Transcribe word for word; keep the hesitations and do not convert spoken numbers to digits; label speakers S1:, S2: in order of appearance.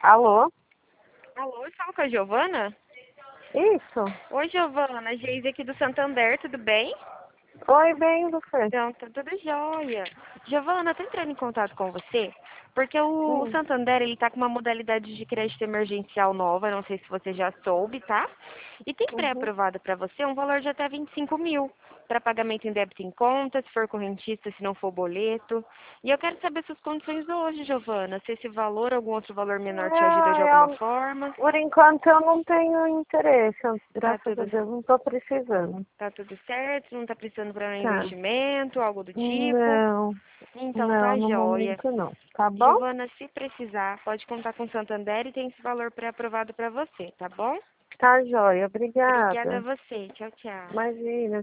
S1: Alô?
S2: Alô, fala com a Giovana?
S1: Isso.
S2: Oi, Giovana, Geise aqui do Santander, tudo bem?
S1: Oi, bem, você?
S2: Então, tá tudo jóia. Giovana, tô entrando em contato com você, porque o, o
S1: Hum.
S2: Santander, ele tá com uma modalidade de crédito emergencial nova, não sei se você já soube, tá? E tem
S1: Uhum.
S2: pré-aprovado para você um valor de até vinte e cinco mil, para pagamento em débito em conta, se for correntista, se não for boleto. E eu quero saber suas condições hoje, Giovana, se esse valor ou algum outro valor menor te ajuda de
S1: É,
S2: alguma
S1: eu,
S2: forma.
S1: por enquanto eu não tenho interesse. eu,
S2: Tá
S1: Graças a
S2: tudo
S1: Deus não estou precisando.
S2: Tá tudo certo? Não tá precisando para um
S1: Tá.
S2: investimento, algo do tipo?
S1: Não,
S2: Então
S1: não,
S2: tá
S1: no
S2: jóia.
S1: momento não. Tá bom?
S2: Giovana, se precisar, pode contar com o Santander e tem esse valor pré-aprovado para você, tá bom?
S1: Tá, joia.
S2: Obrigada a
S1: Obrigada.
S2: você. Tchau, tchau.
S1: Imagina.